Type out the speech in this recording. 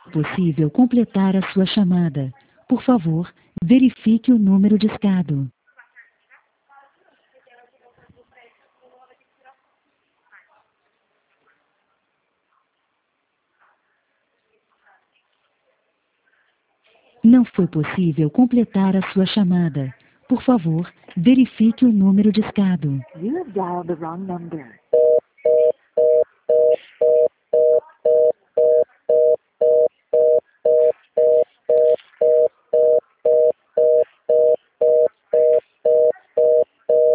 Possível completar a sua chamada. Por favor, verifique o número discado. Não foi possível completar a sua chamada. Por favor, verifique o número discado. You have dialed the wrong number.